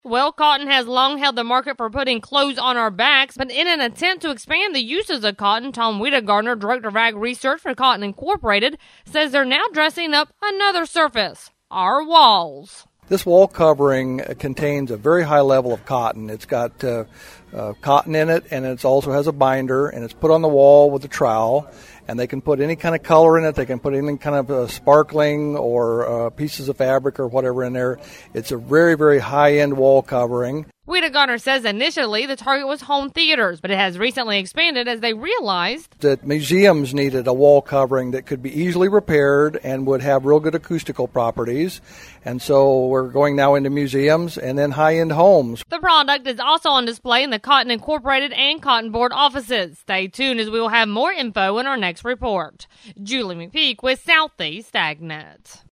Well, cotton has long held the market for putting clothes on our backs, but in an attempt to expand the uses of cotton, Tom Wiedegardner, Director of Ag Research for Cotton Incorporated, says they're now dressing up another surface, our walls. This wall covering contains a very high level of cotton. It's got cotton in it, and it also has a binder, and it's put on the wall with a trowel. And they can put any kind of color in it. They can put any kind of sparkling or pieces of fabric or whatever in there. It's a very, very high-end wall covering. Wiedegardner says initially the target was home theaters, but it has recently expanded as they realized that museums needed a wall covering that could be easily repaired and would have real good acoustical properties. And so we're going now into museums and then high-end homes. The product is also on display in the Cotton Incorporated and Cotton Board offices. Stay tuned as we will have more info in our next report. Julie McPeak with Southeast AgNet.